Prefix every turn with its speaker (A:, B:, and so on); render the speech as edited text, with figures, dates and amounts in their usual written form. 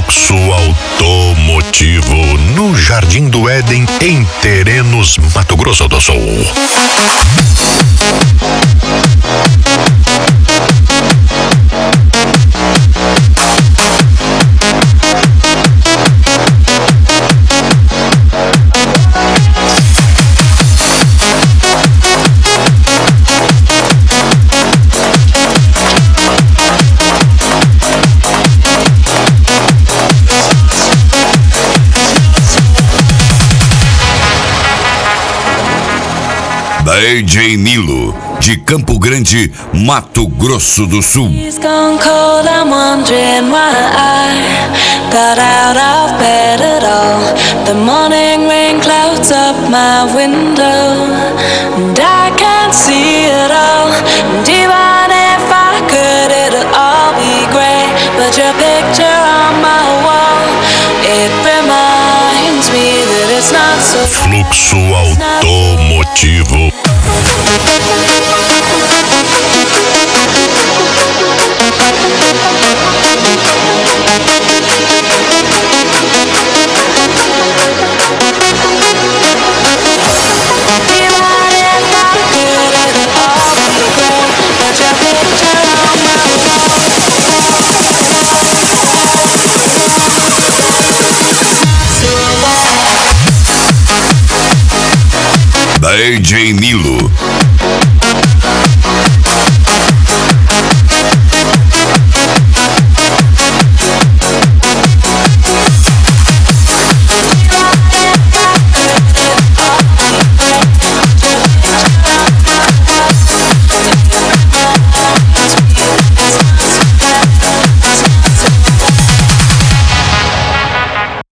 A: Fluxo automotivo no Jardim do Éden, em Terenos, Mato Grosso do Sul.
B: DJ Nilo, de Campo Grande, Mato Grosso do Sul.
C: It's gone cold, I'm wondering why I got out of bed at all. The morning rain clouds up my window, and I can't see it all. And even if I could, it'll all be grey. But your picture on my wall, it reminds me that it's not so.
A: Fluxo automotivo.
B: DJ Nilo.